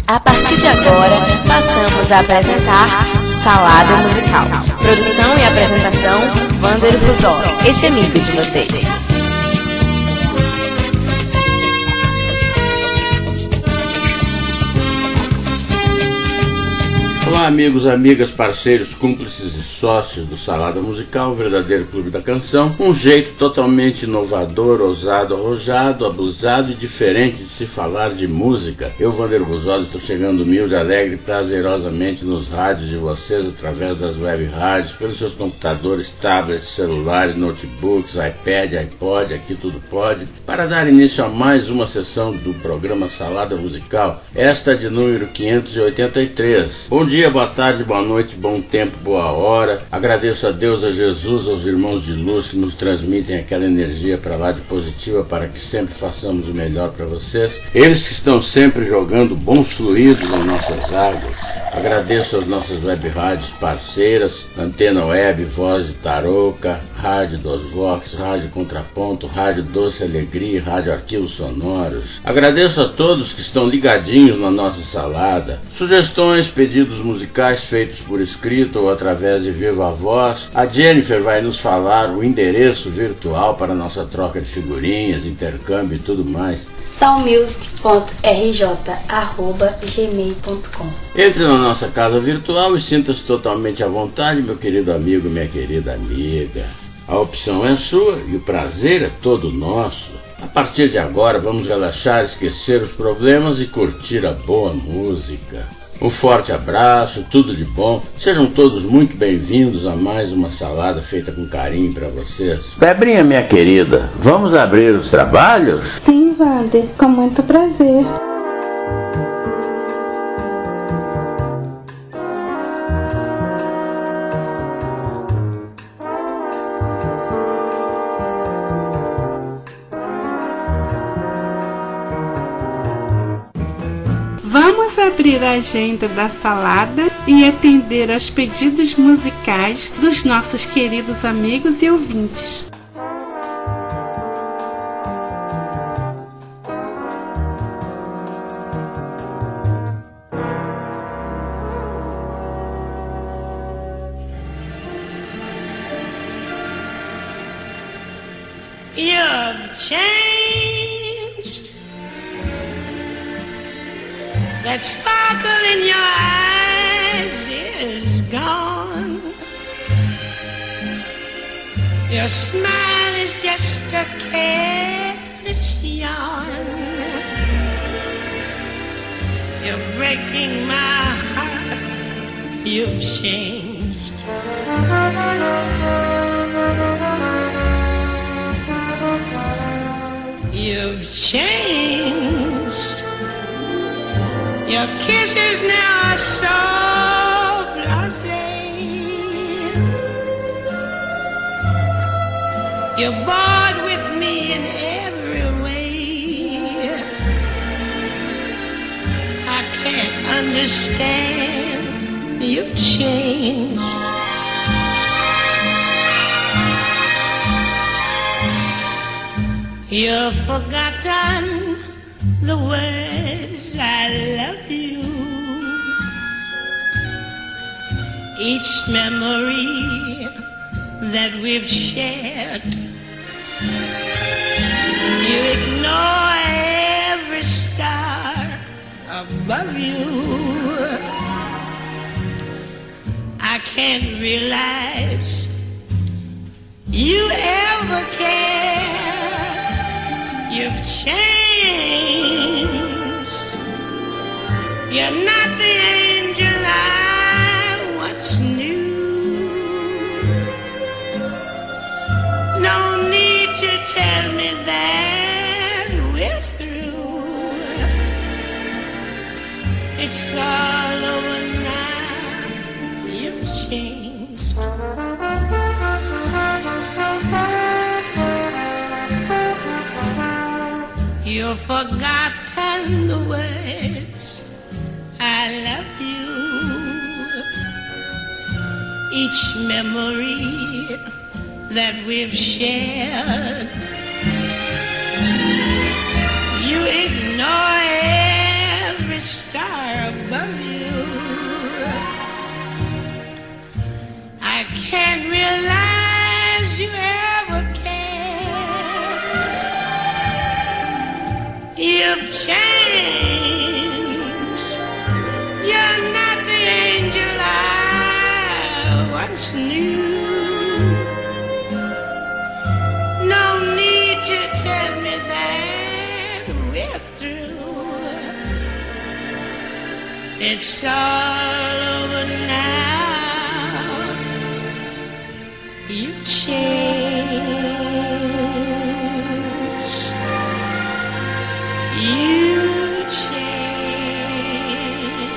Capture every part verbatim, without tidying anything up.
A partir de agora, passamos a apresentar Salada Musical. Produção e apresentação, Wander Fusoli, esse amigo de vocês. Olá, amigos, amigas, parceiros, cúmplices e sócios do Salada Musical, o verdadeiro clube da canção. Um jeito totalmente inovador, ousado, arrojado, abusado e diferente de se falar de música. Eu, Wander Fusoli, estou chegando humilde, alegre e prazerosamente nos rádios de vocês, através das web rádios, pelos seus computadores, tablets, celulares, notebooks, iPad, iPod, aqui tudo pode, para dar início a mais uma sessão do programa Salada Musical, esta de número quinhentos e oitenta e três. Bom dia, boa tarde, boa noite, bom tempo, boa hora. Agradeço a Deus, a Jesus, aos irmãos de luz que nos transmitem aquela energia para lá de positiva para que sempre façamos o melhor para vocês. Eles que estão sempre jogando bons fluidos nas nossas águas. Agradeço às nossas web rádios parceiras, Antena Web, Voz de Tarouca, Rádio dos Vox, Rádio Contraponto, Rádio Doce Alegria, Rádio Arquivos Sonoros. Agradeço a todos que estão ligadinhos na nossa salada. Sugestões, pedidos musicais feitos por escrito ou através de viva voz. A Jennifer vai nos falar o endereço virtual para nossa troca de figurinhas, intercâmbio e tudo mais. soundmusic ponto r j arroba gmail ponto com. Entre na nossa casa virtual e sinta-se totalmente à vontade, meu querido amigo, minha querida amiga. A opção é sua e o prazer é todo nosso. A partir de agora vamos relaxar, esquecer os problemas e curtir a boa música. Um forte abraço, tudo de bom. Sejam todos muito bem-vindos a mais uma salada feita com carinho para vocês. Febrinha, minha querida, vamos abrir os trabalhos? Sim, Wander, com muito prazer. Vamos abrir a agenda da salada e atender aos pedidos musicais dos nossos queridos amigos e ouvintes. You've changed. That sparkle in your eyes is gone. Your smile is just a careless yawn. You're breaking my heart. You've changed. You've changed. Your kisses now are so blasé. You're bored with me in every way. I can't understand. You've changed. You've forgotten the words I love you. Each memory that we've shared. You ignore every star above you. I can't realize you ever cared. You've changed. You're not the angel I once knew. No need to tell me that we're through. It's all over now. You've changed. You've forgotten the words I love you. Each memory that we've shared. You ignore every star above you. I can't realize you ever cared. You've changed. You're not the angel I once knew. No need to tell me that we're through. It's all over now. You've changed. You changed.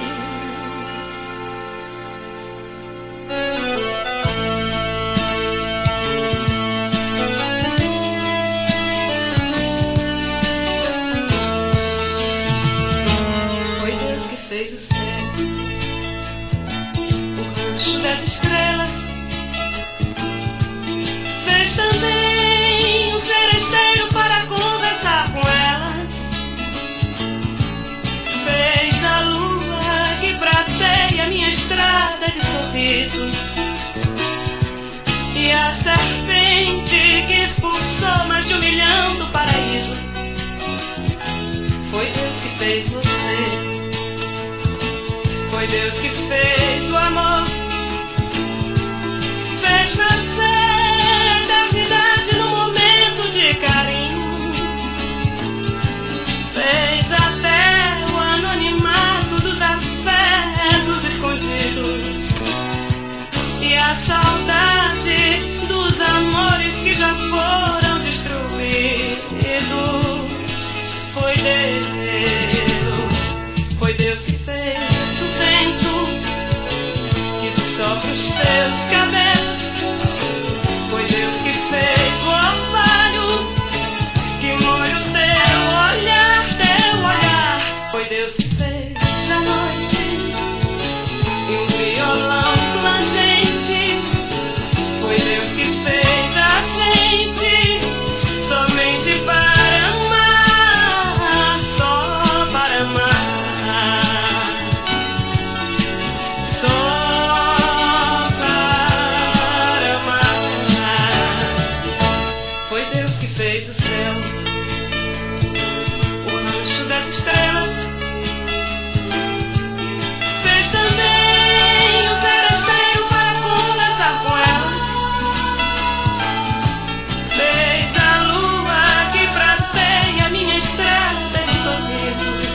Foi Deus que fez o céu, o rancho das estrelas. Fez também um seresteiro para conversar com elas. Fez a lua que prateia minha estrada de sorrisos, e a serpente que expulsou mais de um milhão do paraíso. Foi Deus que fez você, foi Deus que fez o amor. Fez nascer da eternidade num momento de carinho. Fez até o anonimato dos afetos escondidos, e a saudade dos amores que já foram destruídos. Foi Deus, foi Deus que fez o vento que sopra os teus cabelos. Foi Deus que fez o orvalho que molha o teu olhar, teu olhar. Foi Deus que fez a noite e um violão plangente. Foi Deus que fez a gente somente para amar, só para amar, só para amar. Foi Deus que fez o céu, o rancho das estrelas. Fez também um seresteiro para conversar com elas. Fez a lua que prateia minha estrada de sorrisos,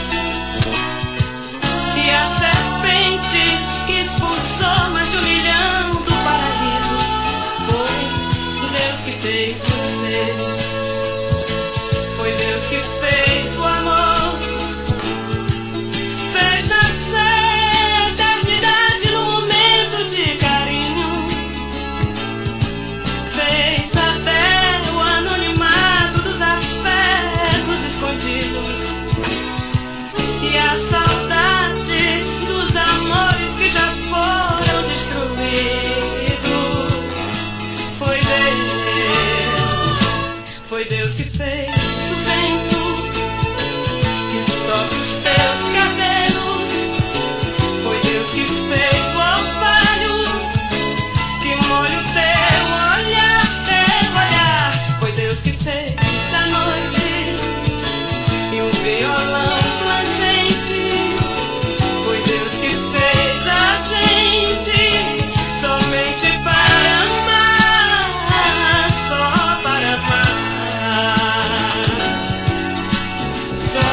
e a serpente que expulsou mais de um milhão do paraíso. Foi Deus que fez você, foi Deus que fez o amor. Fez nascer eternidade num momento de carinho. Fez até o anonimato dos afetos escondidos, e a saudade dos amores que já foram destruídos. Foi Deus, foi Deus que fez o vento que sopra os teus cabelos. Foi Deus que fez o orvalho que molha o teu olhar, teu olhar. Foi Deus que fez a noite e um violão plangente. Foi Deus que fez a gente somente para amar, só para amar, só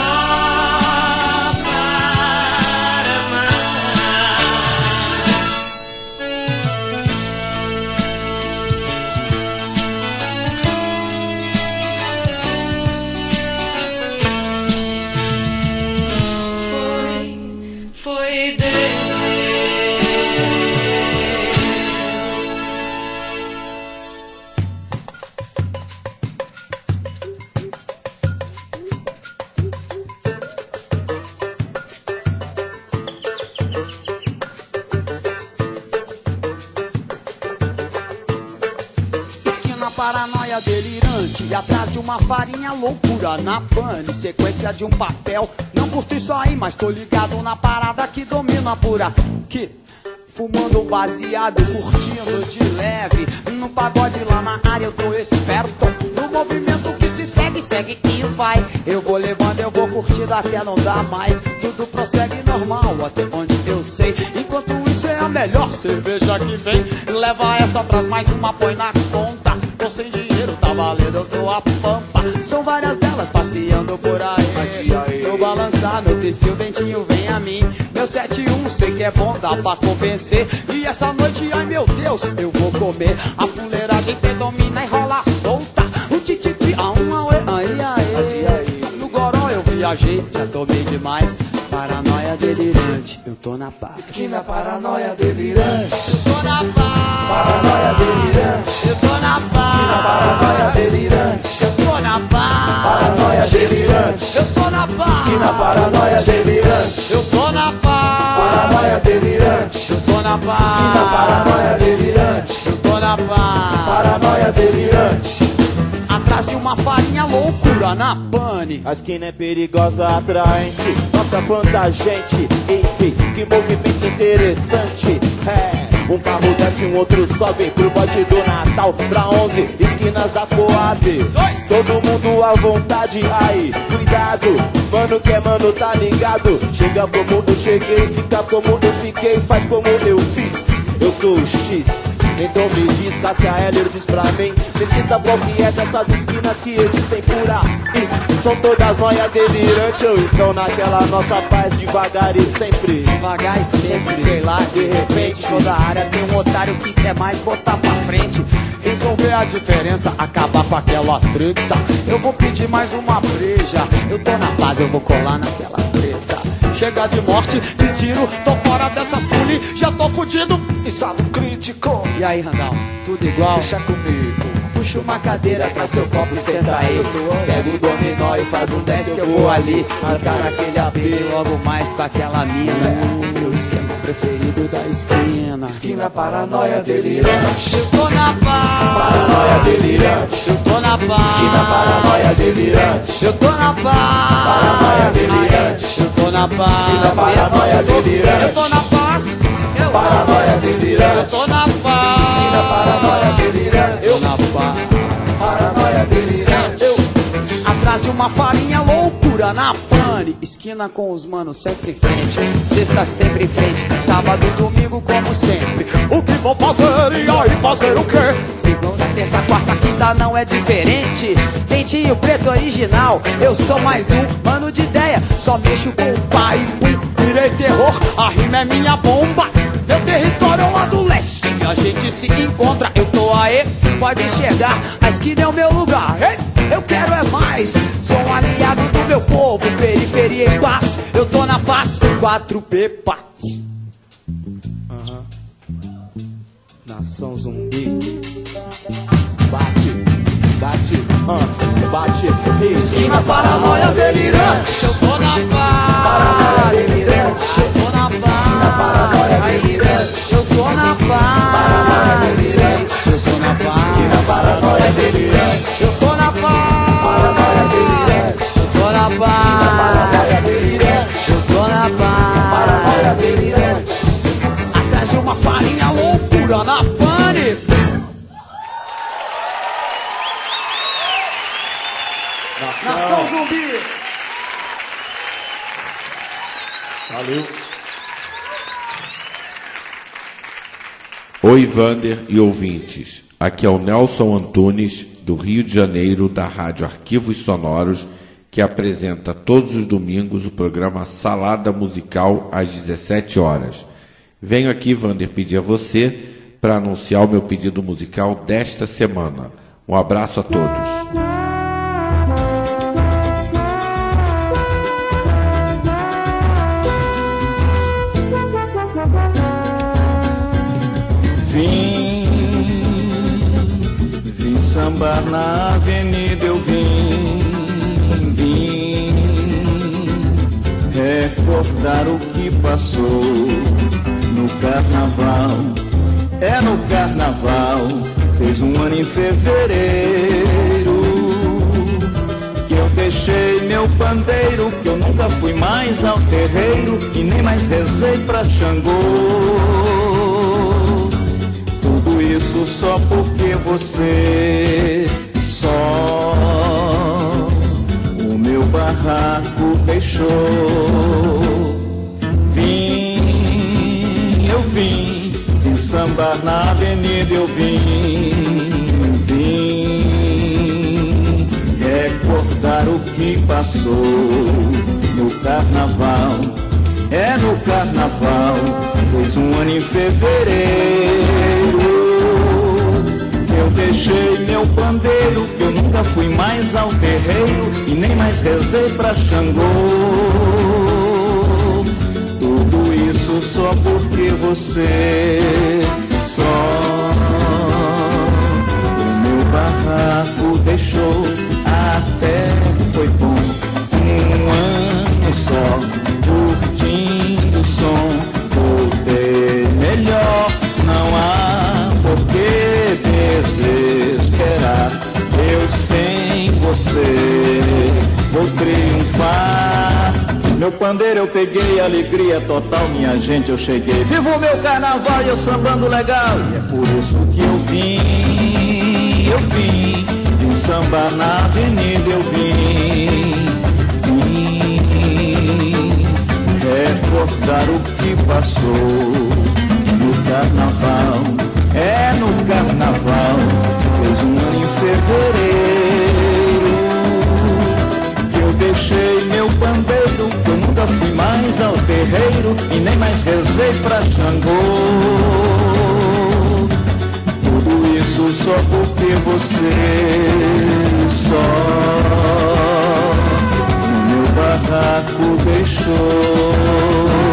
para amar. Foi, foi Deus. Esquina paranoia delirante, atrás de uma farinha loucura na pane, sequência de um papel. Não curto isso aí, mas tô ligado na parada que domina por aqui. Fumando baseado, curtindo de leve. No pagode lá na área eu tô esperto. No movimento que se segue, segue e vai. Eu vou levando, eu vou curtindo até não dar mais. Tudo prossegue normal, até onde eu sei. Enquanto isso é a melhor cerveja que vem. Leva essa, traz mais uma, põe na conta. Tô sem dinheiro, tá valendo, eu tô a pampa. São várias delas passeando por aí. Tô balançado, se o dentinho vem a mim. Meu sete um, sei que é bom, dá pra convencer. E essa noite, ai meu Deus, eu vou comer. A fuleiragem predomina e rola solta. O tititi, a um, a ué, aí, aí. No goró eu viajei, já tomei demais. Paranoia delirante, eu tô na paz. Esquina paranoia delirante, eu tô na paz. Paranoia delirante, eu tô na paz. Esquina paranoia delirante, eu tô na paz. Paranoia delirante, eu tô na paz. Esquina paranoia delirante, eu tô na paz. Paranoia delirante, eu tô na paz. Esquina paranoia delirante, eu tô na paz. Paranoia delirante. Atrás de uma farinha loucura na pane. A esquina é perigosa, atraente. Nossa, quanta gente. Enfim, que movimento interessante. É, um carro desce, um outro sobe pro bote do Natal. Pra onze esquinas da Coab. Dois. Todo mundo à vontade, aí, cuidado. Mano que é mano, tá ligado. Chega como eu cheguei, fica como eu fiquei. Faz como eu fiz, eu sou o X. Então me diz, Cássia Heller diz pra mim. Me cita qual que é dessas esquinas que existem por aí. São todas noias delirantes ou estão naquela nossa paz devagar e sempre. Devagar e sempre, sei lá, de repente toda área tem um otário que quer mais botar pra frente. Resolver a diferença, acabar com aquela treta. Eu vou pedir mais uma breja. Eu tô na paz, eu vou colar naquela treta. Chega de morte, de tiro, tô fora dessas puli, já tô fudido. Estado crítico. E aí, Randall, tudo igual? Deixa comigo. Puxa uma cadeira, traz seu copo e senta aí. Pega o dominó e faz um dez que eu vou ali. Marcar naquele apito logo mais com aquela mina. Meu esquema preferido da esquina. Esquina paranoia delirante, eu tô na paz. Paranoia delirante, eu tô na paz. Esquina paranoia delirante, eu tô na paz. Paranoia delirante, eu tô na paz. Esquina paranoia delirante, eu tô na paz. Eu Paranoia delirante, eu tô na paz. Esquina paranoia delirante, eu na paz. Paranoia delirante. Eu atrás de uma farinha loucura na pane. Esquina com os manos sempre em frente. Sexta sempre em frente. Sábado e domingo como sempre. O que vou fazer e aí fazer o quê? Segunda, terça, quarta, quinta não é diferente. Dentinho preto original. Eu sou mais um mano de ideia. Só mexo com o pai. Pum, virei terror. A rima é minha bomba. Meu território é lá do leste. A gente se encontra. Eu tô aí, pode chegar. A esquina é o meu lugar. Ei, eu quero é mais. Sou um aliado do meu povo. Periferia em paz. Eu tô na paz. quatro P paz. Uhum. Nação zumbi. Bate, bate, uh, bate. Esquina paranoia delirante. Eu tô na paz. Paranoia delirante, eu tô na paz. Esquina paranoia delirante, eu tô na paz. Paranoia delirante, eu tô na paz. Esquina paranoia delirante, eu tô na paz. Paranoia delirante, eu tô na paz. Paranoia delirante, eu tô na paz. Paranoia delirante. Atrás de uma farinha loucura na pane. Nação Zumbi. Valeu. Oi, Vander e ouvintes. Aqui é o Nelson Antunes, do Rio de Janeiro, da Rádio Arquivos Sonoros, que apresenta todos os domingos o programa Salada Musical às dezessete horas. Venho aqui, Vander, pedir a você para anunciar o meu pedido musical desta semana. Um abraço a todos. Sambar na avenida eu vim, vim recordar o que passou no carnaval. É no carnaval, fez um ano em fevereiro que eu deixei meu pandeiro, que eu nunca fui mais ao terreiro e nem mais rezei pra Xangô. Tudo isso só porque você, só o meu barraco deixou. Vim, eu vim, vim sambar na avenida, eu vim, vim recordar o que passou no carnaval. É no carnaval, fez um ano em fevereiro, eu deixei meu pandeiro, que eu nunca fui mais ao terreiro e nem mais rezei pra Xangô. Tudo isso só porque você, só o meu barraco deixou. Até foi bom um ano só, curtindo o som, voltei melhor. Não há por que desesperar, eu sem você vou triunfar. Meu pandeiro eu peguei, alegria total, minha gente, eu cheguei. Viva o meu carnaval e eu sambando legal. E é por isso que eu vim, eu vim, vim sambar na avenida, eu vim, vim recordar o que passou no carnaval. É no carnaval, fez um ano em fevereiro, que eu deixei meu pandeiro, que eu nunca fui mais ao terreiro e nem mais rezei pra Xangô. Tudo isso só porque você, só no meu barraco deixou.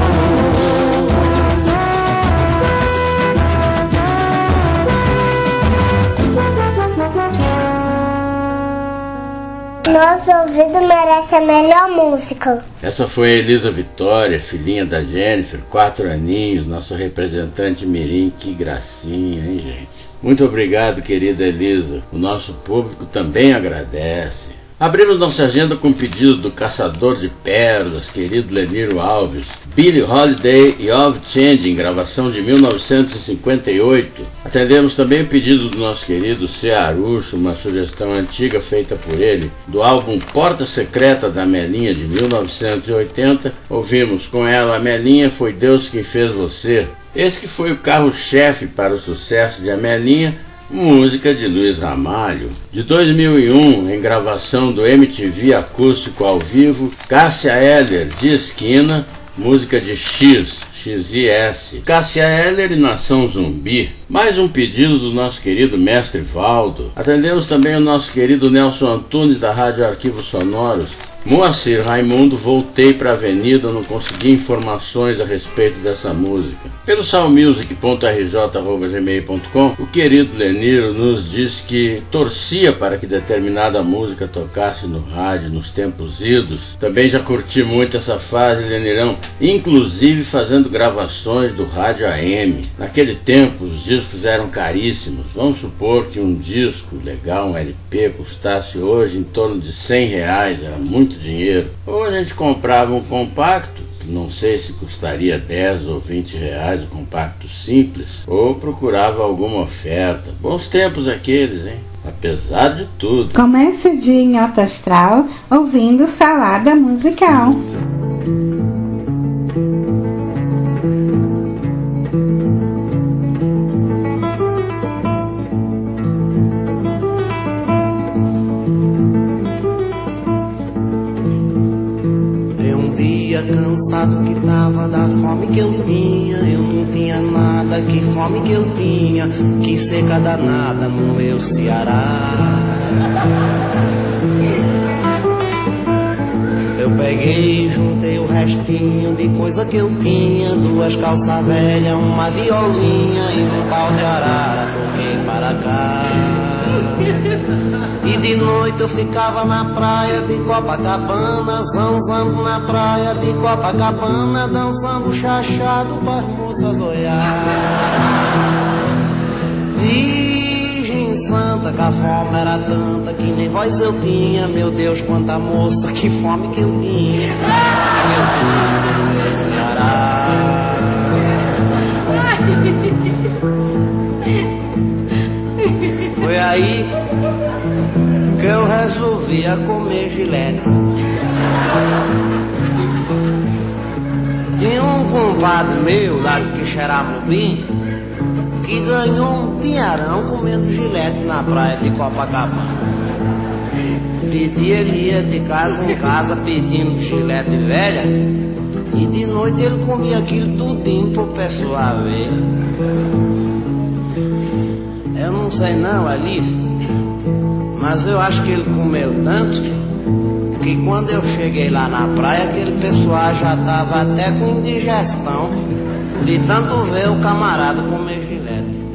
Nosso ouvido merece a melhor música. Essa foi a Elisa Vitória, filhinha da Jennifer, quatro aninhos, nossa representante mirim. Que gracinha, hein, gente? Muito obrigado, querida Elisa. O nosso público também agradece. Abrimos nossa agenda com o pedido do Caçador de Pérolas, querido Leniro Alves, Billie Holiday e Of Change, em gravação de mil novecentos e cinquenta e oito. Atendemos também o pedido do nosso querido Cearucho, uma sugestão antiga feita por ele, do álbum Porta Secreta da Melinha, de mil novecentos e oitenta. Ouvimos com ela Amelinha, Foi Deus Quem Fez Você. Esse que foi o carro-chefe para o sucesso de Amelinha, música de Luiz Ramalho. De dois mil e um, em gravação do M T V Acústico ao Vivo, Cássia Eller, de Esquina, música de X, X I S. Cássia Eller e Nação Zumbi. Mais um pedido do nosso querido mestre Valdo. Atendemos também o nosso querido Nelson Antunes, da Rádio Arquivos Sonoros. Moacir Raimundo, voltei para a avenida, não consegui informações a respeito dessa música. Pelo soundmusic ponto r j arroba gmail ponto com, o querido Leniro nos disse que torcia para que determinada música tocasse no rádio nos tempos idos. Também já curti muito essa fase, Lenirão, inclusive fazendo gravações do rádio A M. Naquele tempo os discos eram caríssimos. Vamos supor que um disco legal, um L P, custasse hoje em torno de cem reais, era muito dinheiro. Ou a gente comprava um compacto, não sei se custaria dez ou vinte reais, um compacto simples, ou procurava alguma oferta. Bons tempos aqueles, hein? Apesar de tudo. Comece o dia em alto astral ouvindo Salada Musical. Cansado que tava da fome que eu tinha, eu não tinha nada, que fome que eu tinha, que seca danada no meu Ceará. Eu peguei, juntei o restinho de coisa que eu tinha, duas calças velhas, uma violinha e um pau de arara, toquei para cá. E de noite eu ficava na praia de Copacabana, zanzando na praia de Copacabana, dançando chachado para as moças olhar. Virgem Virgem Santa, que a fome era tanta que nem voz eu tinha. Meu Deus, quanta moça, que fome que eu tinha. Que fome que eu tinha no meu Ceará. Foi aí que eu resolvi a comer gilete. Tinha um compadre meu lá de Quixeramobim que ganhou um dinheirão comendo gilete na praia de Copacabana. De dia ele ia de casa em casa pedindo gilete velha, e de noite ele comia aquilo tudinho pro pessoal ver. Eu não sei não, Alice, mas eu acho que ele comeu tanto que quando eu cheguei lá na praia, aquele pessoal já tava até com indigestão de tanto ver o camarada comer gilete.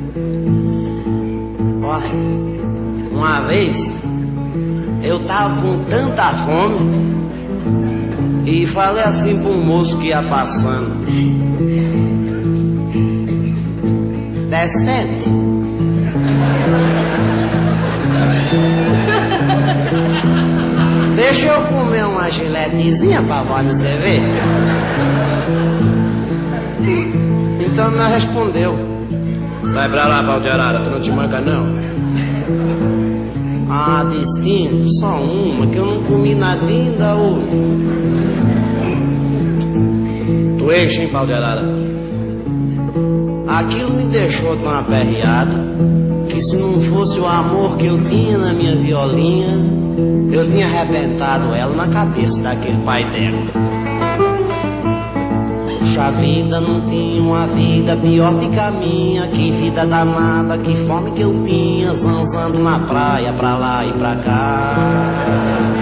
Olha, uma vez eu tava com tanta fome e falei assim pro moço que ia passando: decente. Deixa eu comer uma giletezinha pra você ver. Então ele me respondeu: sai pra lá, pau de arara, tu não te manca não? Ah, destino, só uma, que eu não comi nada ainda hoje. Tu enche, hein, pau de arara? Aquilo me deixou tão aperreado que se não fosse o amor que eu tinha na minha violinha, eu tinha arrebentado ela na cabeça daquele pai dela. Puxa vida, não tinha uma vida pior do que a minha. Que vida danada, que fome que eu tinha, zanzando na praia, pra lá e pra cá.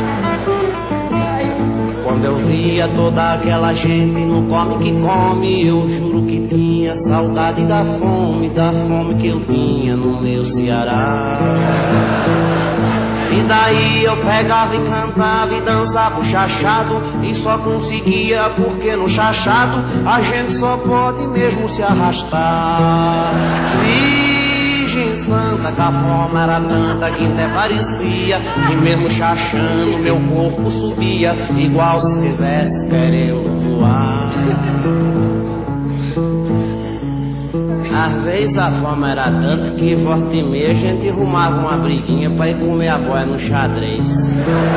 Quando eu via toda aquela gente no come que come, eu juro que tinha saudade da fome, da fome que eu tinha no meu Ceará. E daí eu pegava e cantava e dançava o chachado, e só conseguia porque no chachado a gente só pode mesmo se arrastar. Virgem Santa, que a fome era tanta que até parecia que mesmo chachando meu corpo subia, igual se tivesse querendo voar. Às vezes a fome era tanta que volta e meia a gente arrumava uma briguinha pra ir comer a boia no xadrez.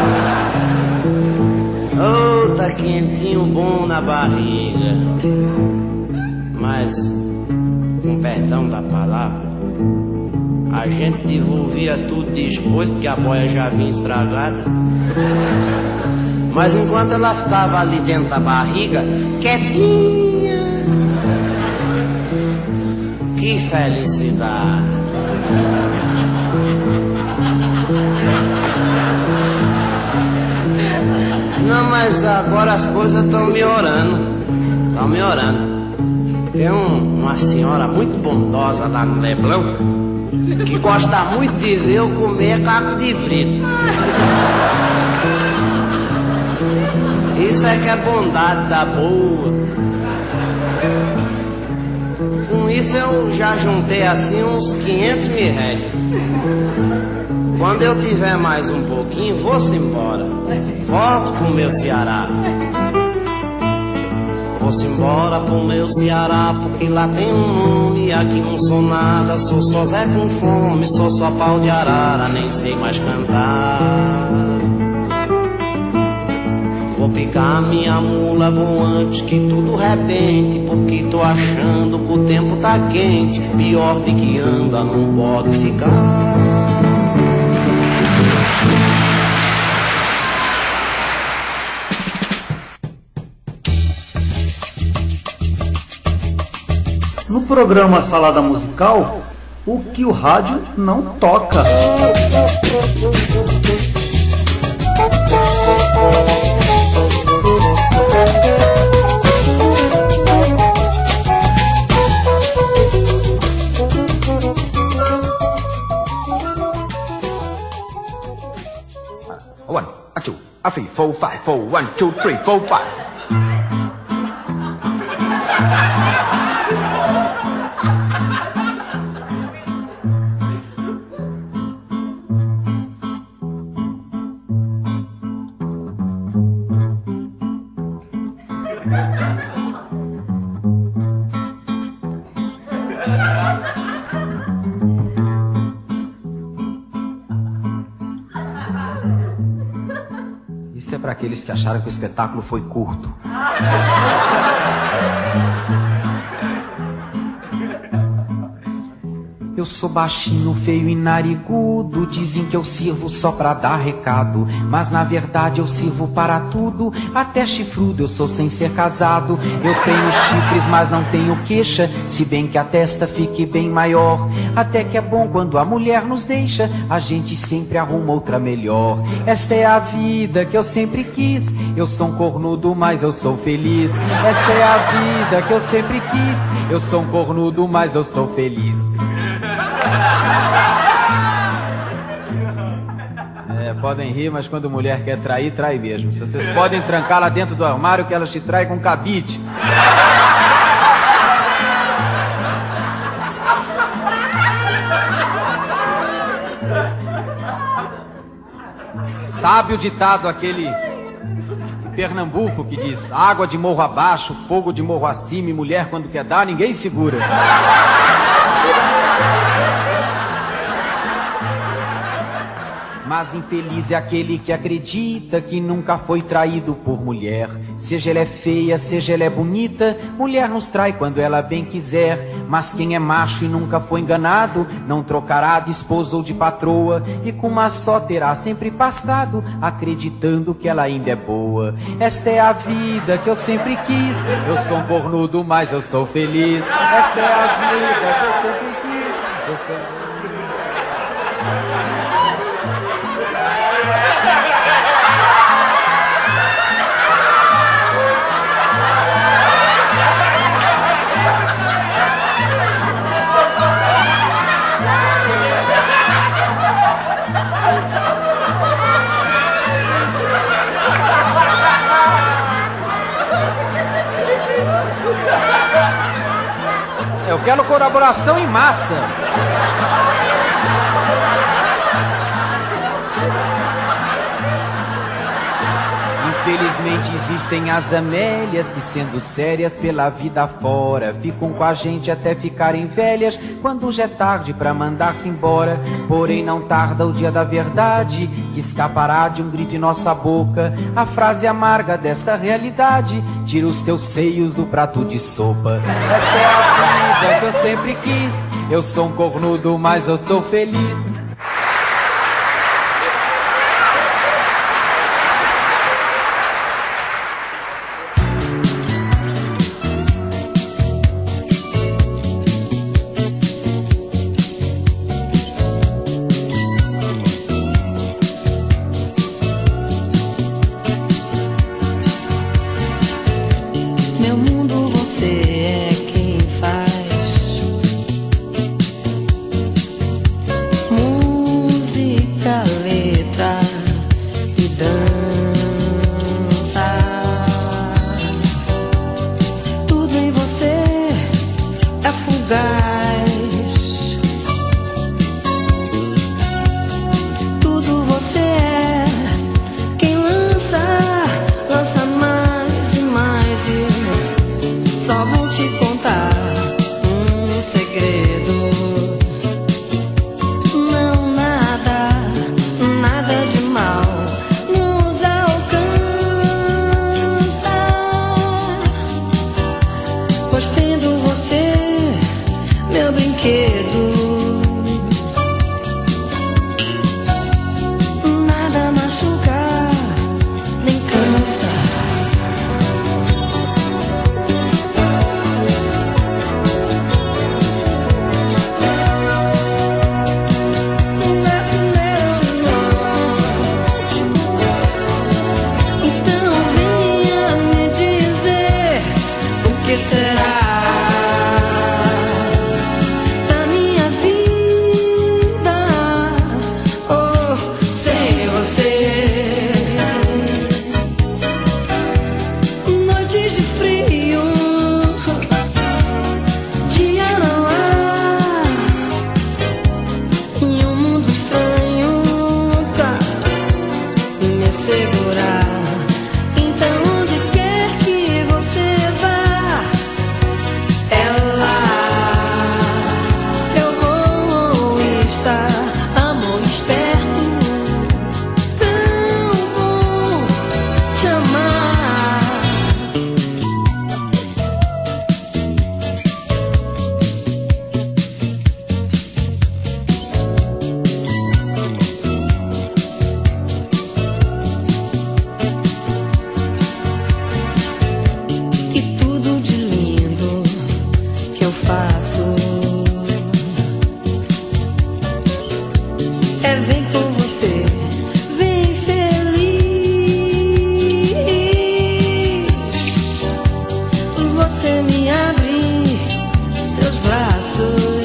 Oh, tá quentinho bom na barriga, mas, com perdão da palavra, a gente devolvia tudo depois porque a boia já vinha estragada. Mas enquanto ela ficava ali dentro da barriga, quietinha, que felicidade! Não, mas agora as coisas estão melhorando. Estão melhorando. Tem um, uma senhora muito bondosa lá no Leblon que gosta muito de ver eu comer caco de frito. Isso é que é bondade da boa. Com isso eu já juntei assim uns quinhentos mil reais. Quando eu tiver mais um pouquinho, vou-se embora. Volto pro meu Ceará. Vou-se embora pro meu Ceará, porque lá tem um nome e aqui não sou nada. Sou só Zé com fome, sou só pau de arara, nem sei mais cantar. Vou pegar minha mula, vou antes que tudo rebente, porque tô achando que o tempo tá quente. Pior de que anda não pode ficar. No programa Salada Musical, o que o rádio não toca. One, a two, a three, four, five, four, one, two, three, four, five. para aqueles que acharam que o espetáculo foi curto. Eu sou baixinho, feio e narigudo. Dizem que eu sirvo só pra dar recado, mas na verdade eu sirvo para tudo. Até chifrudo eu sou sem ser casado. Eu tenho chifres, mas não tenho queixa, se bem que a testa fique bem maior. Até que é bom quando a mulher nos deixa, a gente sempre arruma outra melhor. Esta é a vida que eu sempre quis. Eu sou um cornudo, mas eu sou feliz. Esta é a vida que eu sempre quis. Eu sou um cornudo, mas eu sou feliz. É, podem rir, mas quando mulher quer trair, trai mesmo. Vocês podem trancá-la dentro do armário que ela te trai com cabide. Sabe o ditado aquele de Pernambuco que diz: água de morro abaixo, fogo de morro acima, e mulher quando quer dar, ninguém segura. Mas infeliz é aquele que acredita que nunca foi traído por mulher. Seja ela é feia, seja ela é bonita, mulher nos trai quando ela bem quiser. Mas quem é macho e nunca foi enganado, não trocará de esposa ou de patroa, e com uma só terá sempre pastado, acreditando que ela ainda é boa. Esta é a vida que eu sempre quis. Eu sou um cornudo, mas eu sou feliz. Esta é a vida que eu sempre quis. Eu sou... Eu quero colaboração em massa. Infelizmente existem as Amélias que, sendo sérias pela vida fora, ficam com a gente até ficarem velhas, quando já é tarde pra mandar-se embora. Porém não tarda o dia da verdade, que escapará de um grito em nossa boca a frase amarga desta realidade: tira os teus seios do prato de sopa. Esta é a vida que eu sempre quis. Eu sou um cornudo, mas eu sou feliz. você me abrir seus braços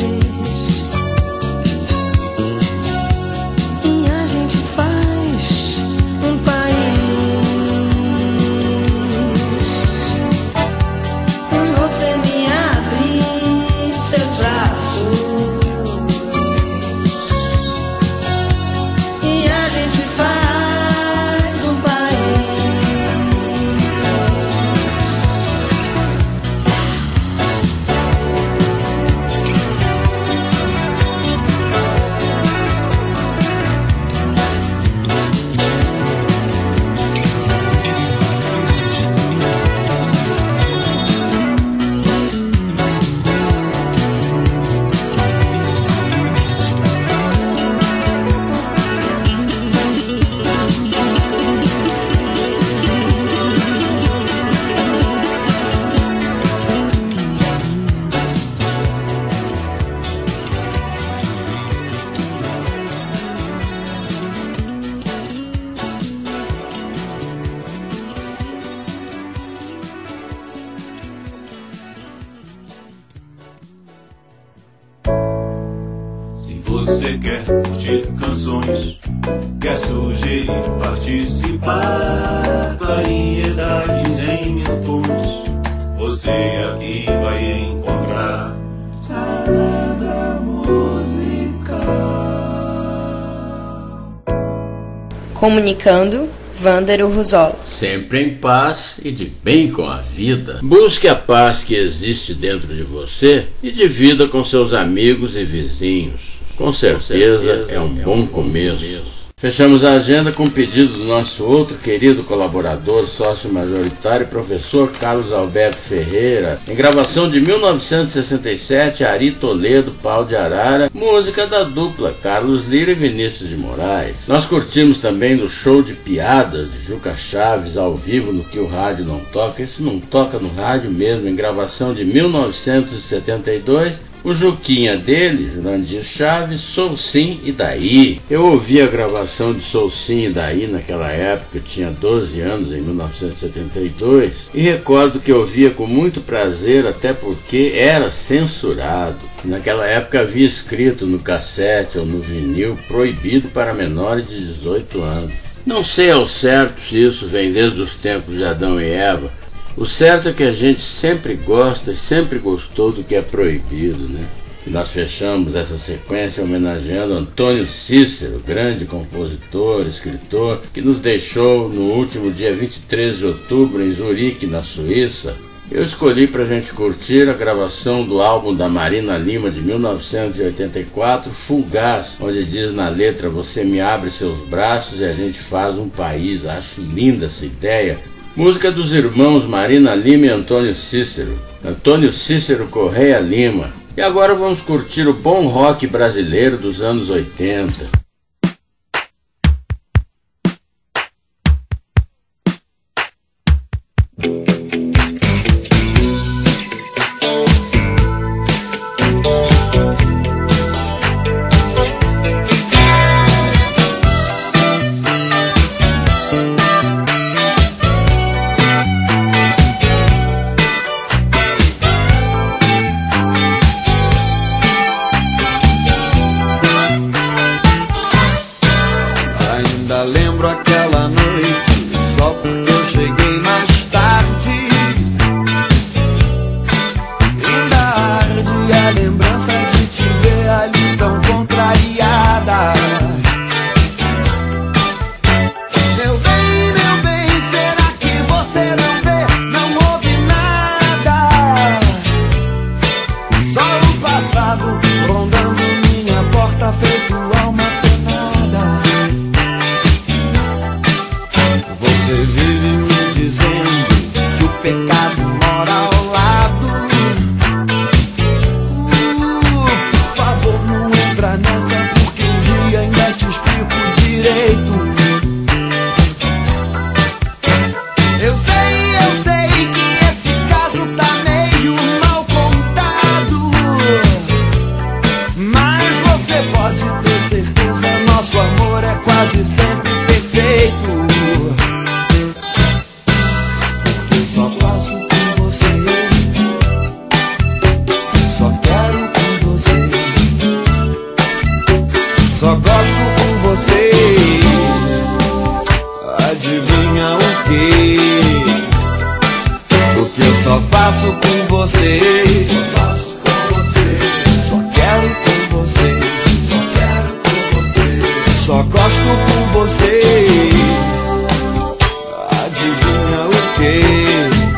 e a gente faz um país. Você me abrir seus braços e a gente faz um país. Você quer curtir canções, quer sugerir, participar, variedades em mil tons, você aqui vai encontrar Salada Musical. Comunicando, Vândaro Ruzola. Sempre em paz e de bem com a vida. Busque a paz que existe dentro de você e divida com seus amigos e vizinhos. Com certeza é um bom começo. Fechamos a agenda com o pedido do nosso outro querido colaborador, sócio majoritário, professor Carlos Alberto Ferreira, em gravação de mil novecentos e sessenta e sete, Ari Toledo, Pau de Arara, música da dupla Carlos Lira e Vinícius de Moraes. Nós curtimos também do show de piadas de Juca Chaves, ao vivo no Que o Rádio Não Toca. Esse não toca no rádio mesmo, em gravação de mil novecentos e setenta e dois, o Juquinha dele, Jurandir Chaves, Sou Sim e Daí. Eu ouvi a gravação de Sou Sim e Daí naquela época, eu tinha doze anos, em mil novecentos e setenta e dois, e recordo que eu ouvia com muito prazer, até porque era censurado. Naquela época havia escrito no cassete ou no vinil, proibido para menores de dezoito anos. Não sei ao certo se isso vem desde os tempos de Adão e Eva. O certo é que a gente sempre gosta e sempre gostou do que é proibido, né? E nós fechamos essa sequência homenageando Antônio Cícero, grande compositor, escritor, que nos deixou no último dia vinte e três de outubro em Zurique, na Suíça. Eu escolhi para a gente curtir a gravação do álbum da Marina Lima de mil novecentos e oitenta e quatro, Fugaz, onde diz na letra: você me abre seus braços e a gente faz um país. Acho linda essa ideia. Música dos irmãos Marina Lima e Antônio Cícero. Antônio Cícero Correia Lima. E agora vamos curtir o bom rock brasileiro dos anos oitenta. você. Só faço com você. Só quero com você. Só quero com você. Só gosto com você. Adivinha o quê?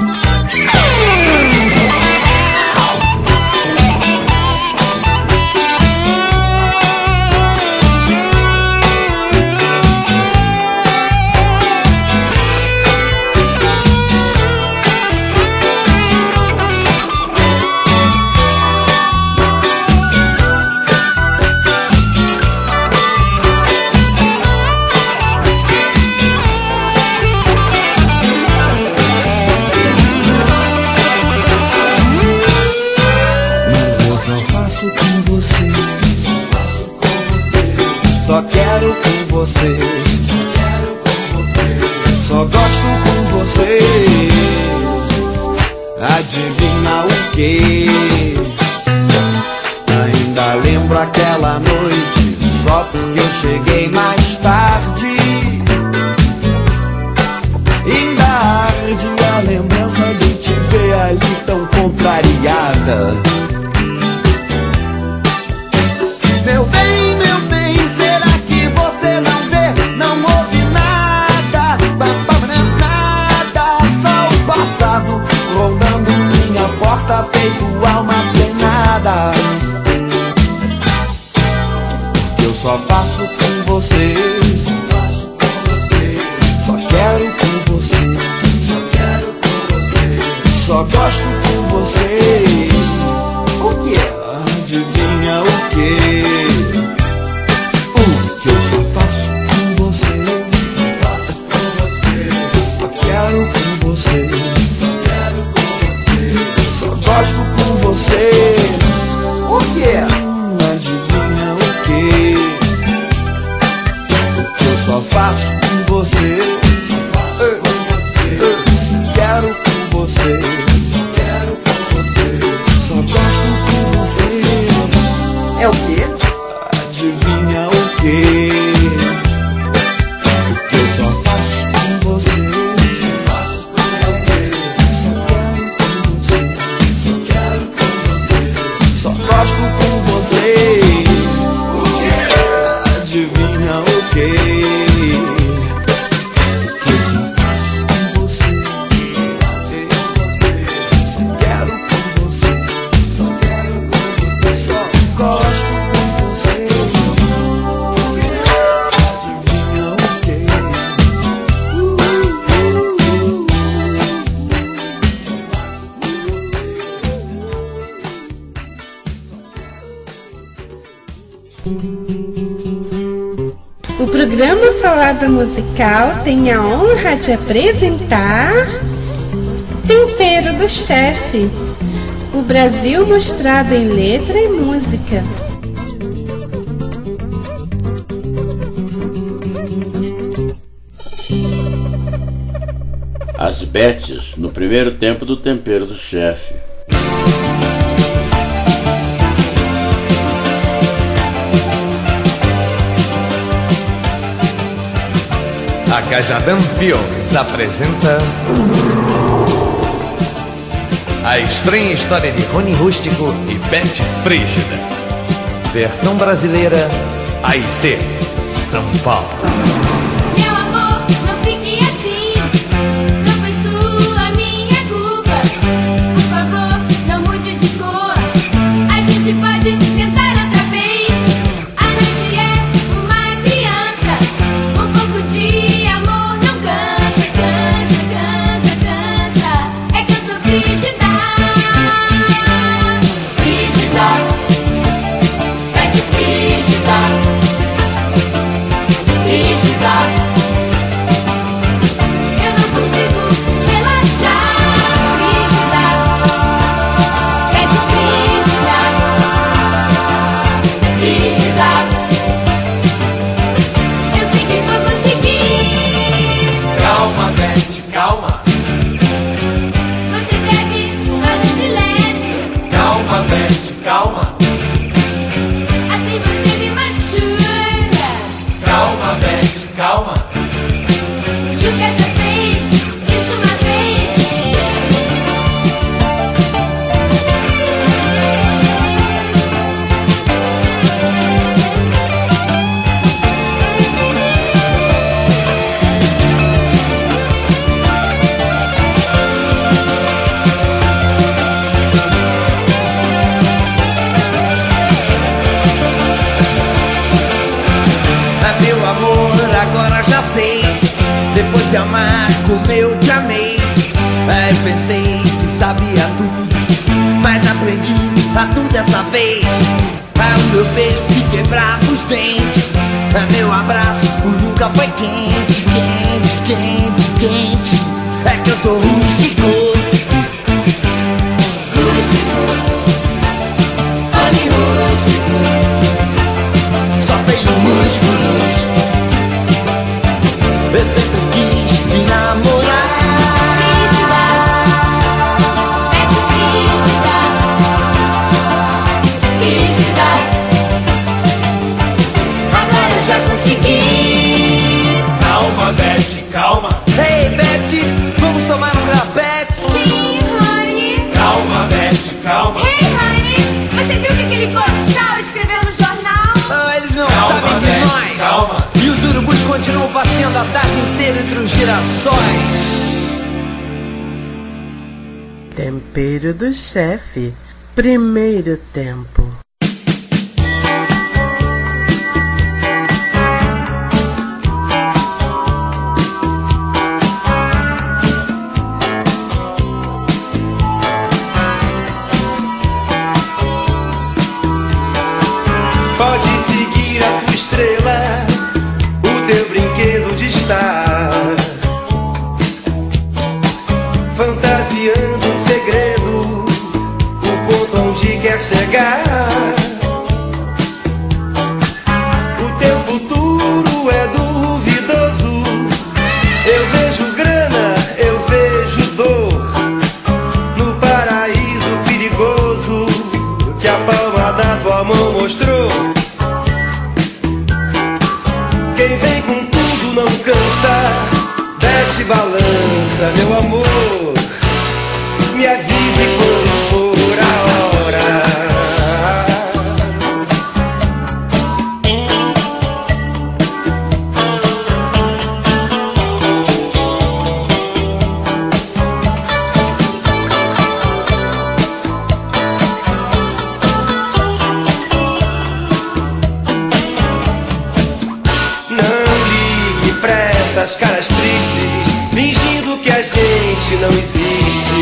Só quero com você, só quero com você, só gosto com você. Adivinha o que? Ainda lembro aquela noite, só porque eu cheguei mais tarde. Ainda arde a lembrança de te ver ali tão contrariada. Meu bem, meu bem, será que você não vê? Não ouve nada, nada, só o passado rondando minha porta, feito alma penada. Eu só faço com você, só faço com você, só quero com você, só quero com você, só gosto com você. O que é? Adivinha o que? O que eu só faço com você, só faço com você, só quero com você, só quero com você, só gosto com você. O que é? Adivinha o que? O que eu só faço com você, só faço com você, só quero com você, só quero com você, só gosto com você. É o quê? Adivinha o quê? O que eu só faço com você, só faço com você, só quero com você, só quero com você, só gosto com você. O quê? Adivinha o quê? O que eu só faço com você, só quero com você, só quero com você, só gosto com você. Adivinha o quê? O programa Salada Musical tem a honra de apresentar Tempero do Chefe, o Brasil mostrado em letra e música. As Betes, no primeiro tempo do Tempero do Chefe. A Cajadão Filmes apresenta a estranha história de Rony Rústico e Bete Frígida. Versão brasileira, A I C, São Paulo. Meu amor, não fique assim. Não foi sua, minha culpa. Por favor, não mude de cor. A gente pode tentar outra vez. A noite é uma criança. Um pouco de amor não cansa, cansa, cansa, cansa. É que eu sou frígida. Frígida. Bete frígida. Frígida. tu dessa vez é o meu beijo que quebrava os dentes. É meu abraço, o nunca foi quente, quente, quente, quente. É que eu sou rústico, rústico, homem rústico. Só tenho músculos. Eu sempre quis te namorar. Já consegui. Calma, Beth, calma. Hey, Beth, vamos tomar um grapete? Sim, Rony. Calma, Beth, calma. Ei, Rony, você viu que aquele boçal escreveu no jornal? Ah, eles não Calma, sabem de Beth, nós. calma. E os urubus continuam passeando a tarde inteira entre os girassóis. Tempero do chefe. Primeiro tempo. Pode seguir a tua estrela, o teu brinquedo de estar fantasiando um segredo, o ponto onde quer chegar. O teu futuro é duvidoso. Eu vejo grana, eu vejo dor no paraíso perigoso que a palma da tua mão mostrou. Quem vem com tudo não cansa, desce balança, meu amor. Me avise quando for a hora. As caras tristes, fingindo que a gente não existe.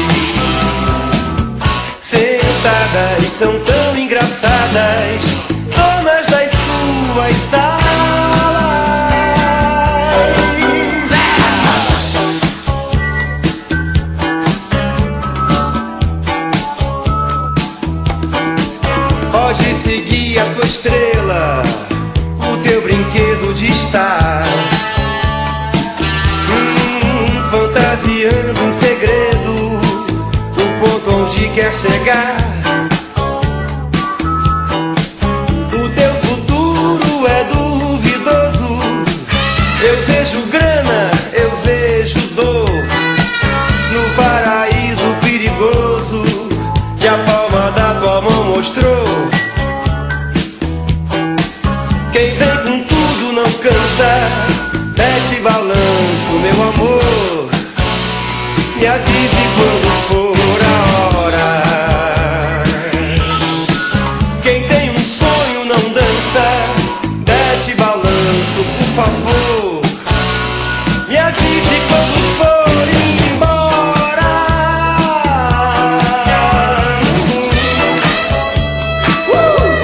Sentadas, são tão engraçadas, donas das suas salas. Pode seguir a tua estrela, o teu brinquedo de estar fantasiando um segredo, o ponto onde quer chegar. O teu futuro é duvidoso. Eu vejo grana, eu vejo dor no paraíso perigoso que a palma da tua mão mostrou. Quem vem com tudo não cansa, desce balanço, meu amor. Me avise quando for a hora. Quem tem um sonho não dança, desce balanço, por favor. Me avise quando for embora. uh!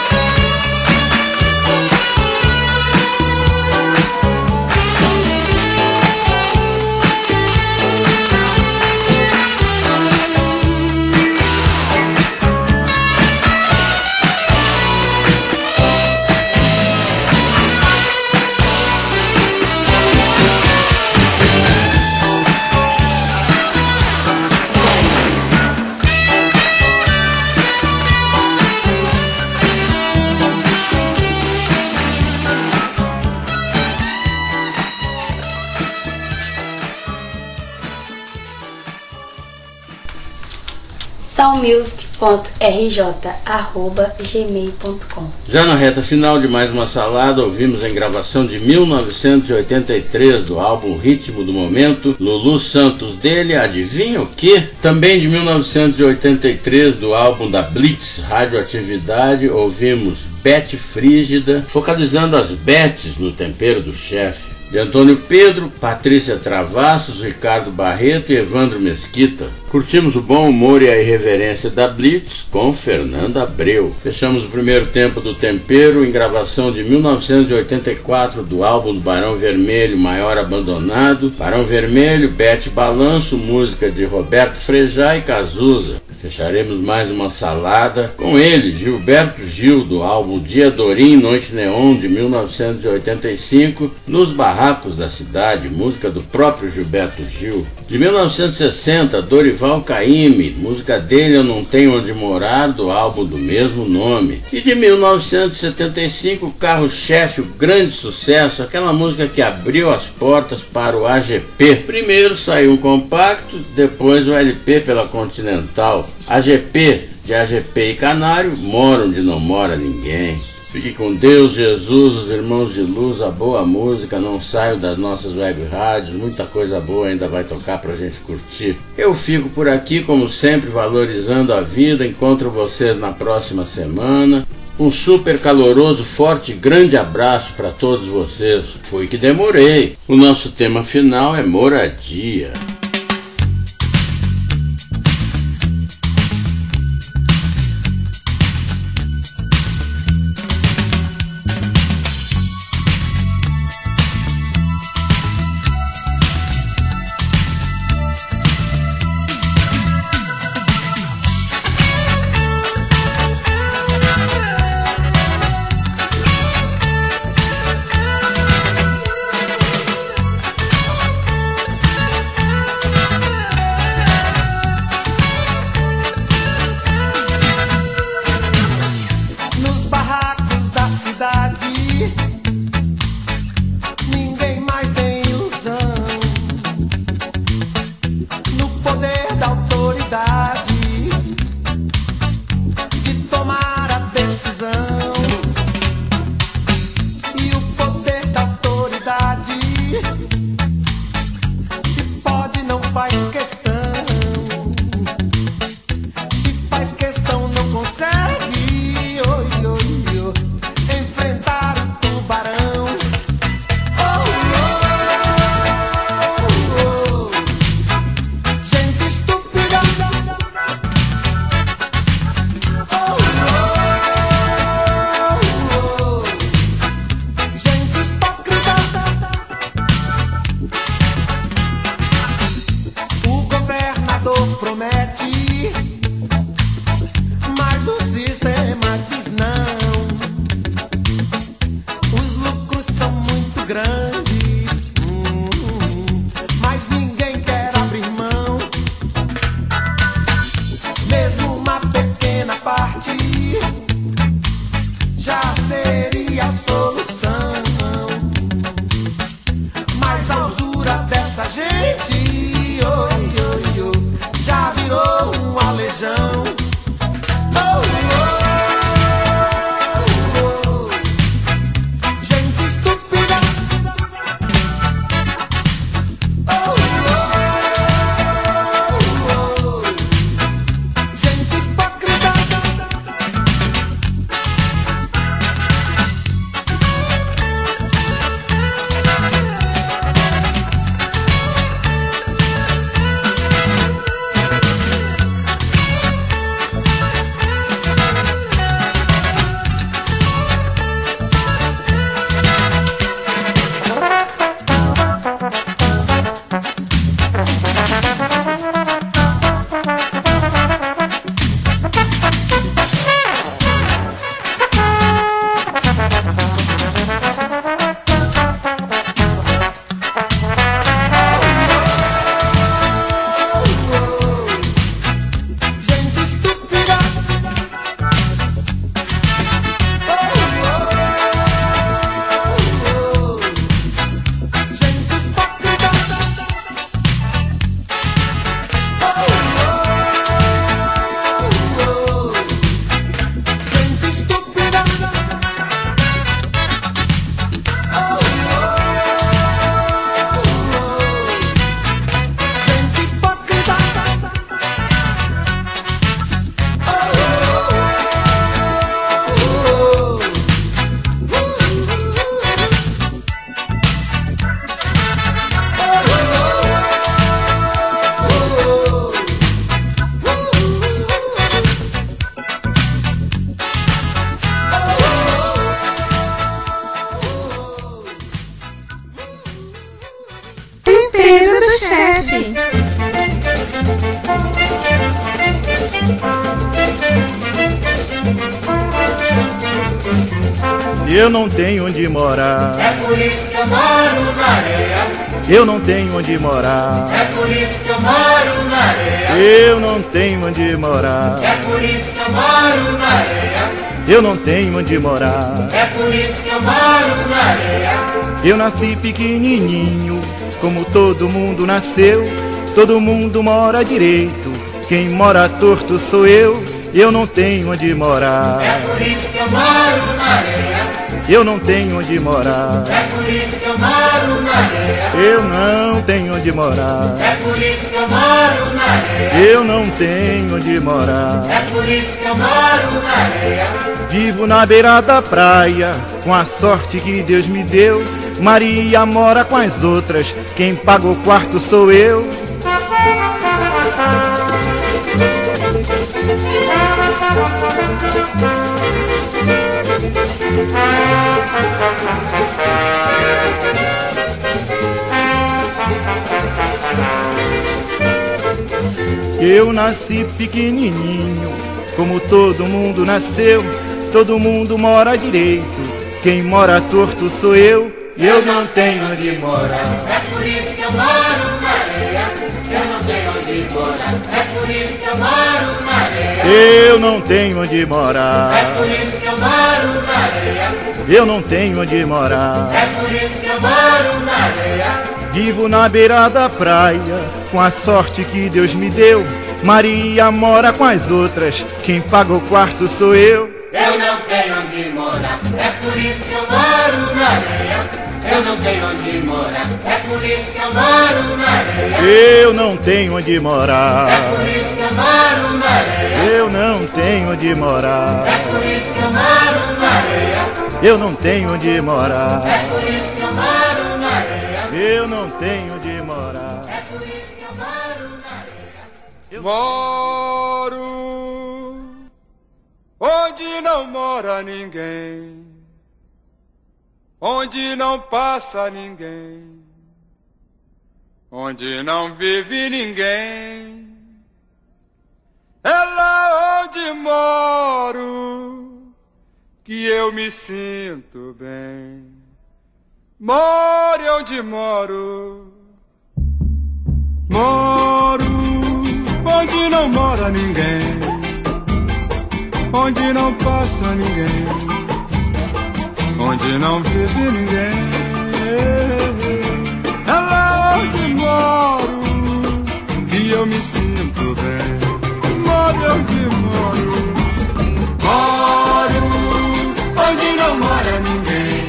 soundmusic ponto r j arroba gmail ponto com. Já na reta final de mais uma salada, ouvimos em gravação de mil novecentos e oitenta e três do álbum Ritmo do Momento, Lulu Santos, dele, adivinha o quê? Também de mil novecentos e oitenta e três do álbum da Blitz, Radioatividade, ouvimos Beth Frígida, focalizando as Beths no tempero do chefe. de Antônio Pedro, Patrícia Travassos, Ricardo Barreto e Evandro Mesquita. Curtimos o bom humor e a irreverência da Blitz com Fernanda Abreu. Fechamos o primeiro tempo do Tempero em gravação de mil novecentos e oitenta e quatro do álbum do Barão Vermelho, Maior Abandonado. Barão Vermelho, Bete Balanço, música de Roberto Frejá e Cazuza. Fecharemos mais uma salada com ele, Gilberto Gil, do álbum Dia Dorim, Noite Neon, de mil novecentos e oitenta e cinco, Nos Barracos da Cidade, música do próprio Gilberto Gil. De mil novecentos e sessenta, Dorival Caymmi, música dele Eu Não Tenho Onde Morar, do álbum do mesmo nome. E de mil novecentos e setenta e cinco, Carro-Chefe, o grande sucesso, aquela música que abriu as portas para o A G P. Primeiro saiu um compacto, depois o L P pela Continental. A G P, de A G P e Canário, Mora Onde Não Mora Ninguém. Fique com Deus, Jesus, os irmãos de luz, a boa música, não saiam das nossas web rádios, muita coisa boa ainda vai tocar pra gente curtir. Eu fico por aqui, como sempre, valorizando a vida, encontro vocês na próxima semana. Um super caloroso, forte, grande abraço para todos vocês. Foi que demorei. O nosso tema final é moradia. eu não tenho onde morar. É por isso que eu moro na areia. Eu não tenho onde morar. É por isso que eu moro na areia. Eu não tenho onde morar. É por isso que eu moro na areia. Eu não tenho onde morar. É por isso que eu moro na areia. Eu nasci pequenininho, como todo mundo nasceu. Todo mundo mora direito, quem mora torto sou eu. Eu não tenho onde morar. É por isso que eu moro na areia. Eu não tenho onde morar. É por isso que eu moro na areia. Eu não tenho onde morar. É por isso que eu moro na areia. Eu não tenho onde morar. É por isso que eu moro na areia. Vivo na beira da praia, com a sorte que Deus me deu. Maria mora com as outras, quem paga o quarto sou eu. Eu nasci pequenininho, como todo mundo nasceu. Todo mundo mora direito, quem mora torto sou eu. Eu não tenho onde morar. É por isso que eu moro na areia. Eu não tenho onde morar. É por isso que eu moro na areia. Eu não tenho onde morar. É por isso que eu moro na areia. Eu não tenho onde morar. É por isso que eu moro na areia. Vivo na beira da praia, com a sorte que Deus me deu. Maria mora com as outras, quem paga o quarto sou eu. Eu não tenho onde morar. É por isso que eu moro na areia. Eu não tenho onde morar. É por isso que eu moro na areia. Eu não tenho onde morar. É por isso que eu moro na areia. Eu não tenho onde morar. É por isso que eu moro na areia. Eu não tenho onde morar. É por isso que eu moro na areia. Eu não tenho onde morar. É por isso que eu moro na areia. Moro onde não mora ninguém, onde não passa ninguém, onde não vive ninguém. É lá onde moro que eu me sinto bem. More onde moro, moro onde não mora ninguém, onde não passa ninguém, onde não vive ninguém. É lá onde moro que eu me sinto bem. Moro onde moro, moro onde não mora ninguém,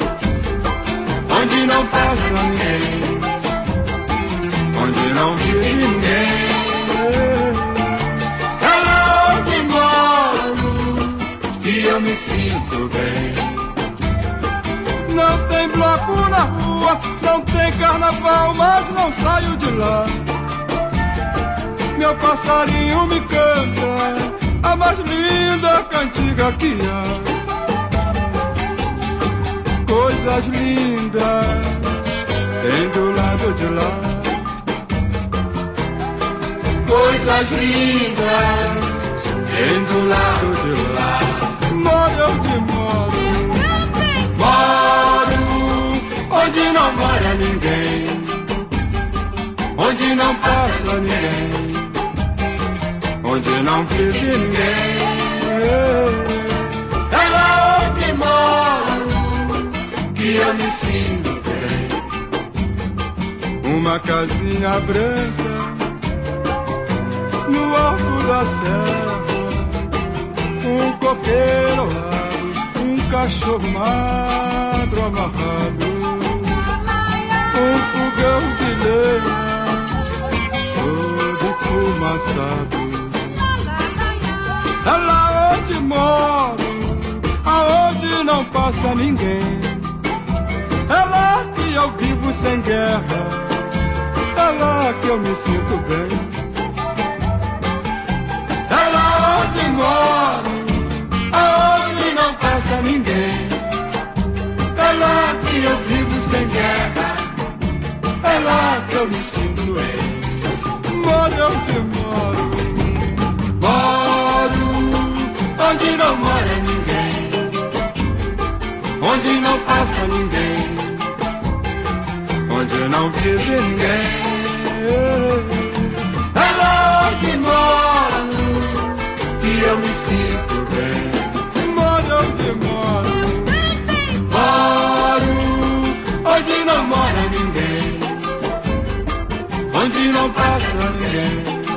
onde não passa ninguém, onde não vive ninguém. É lá onde moro que eu me sinto bem. Não tem bloco na rua, não tem carnaval, mas não saio de lá. Meu passarinho me canta a mais linda cantiga que há. Coisas lindas tem do lado de lá. Coisas lindas tem do lado de lá. Moro onde moro, moro onde não mora ninguém, onde não passa ninguém, onde não vive ninguém. É lá onde moro que eu me sinto bem. Uma casinha branca no alto da serra, um coqueiro ao lado, um cachorro magro amarrado, um fogão de lenha todo enfumaçado. É lá onde moro, aonde não passa ninguém. É lá que eu vivo sem guerra, é lá que eu me sinto bem. É lá onde moro, aonde não passa ninguém. É lá que eu vivo sem guerra, é lá que eu me sinto bem. Moro onde moro, moro onde não mora ninguém, não vive ninguém. É lá que moro que eu me sinto bem. Moro onde moro, moro onde não mora ninguém, onde não passa ninguém,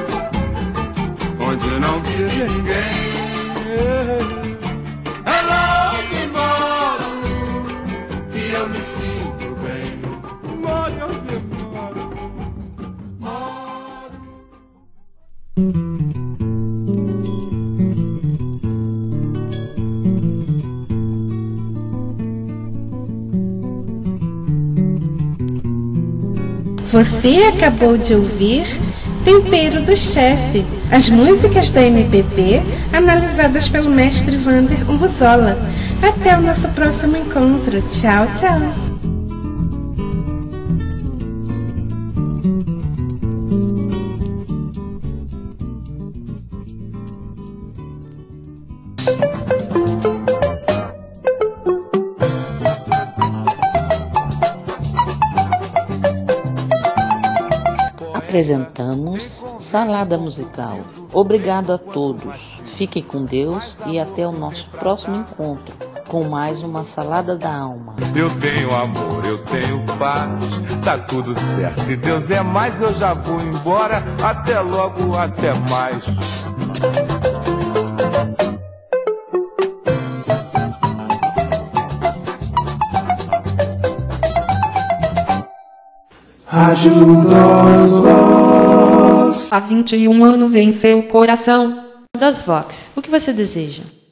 onde não vive ninguém. É lá que moro que eu me sinto bem. Moro onde moro, moro. Você acabou de ouvir Tempero do Chefe, as músicas da M P B analisadas pelo mestre Vander Urzola. Até o nosso próximo encontro. Tchau, tchau. Apresentamos Salada Musical. Obrigado a todos. Fiquem com Deus e até o nosso próximo encontro com mais uma Salada da Alma. Eu tenho amor, eu tenho paz, tá tudo certo. Se Deus é mais, eu já vou embora. Até logo, até mais. Ajuda os Vox. Há vinte e um anos em seu coração. Das Vox, o que você deseja?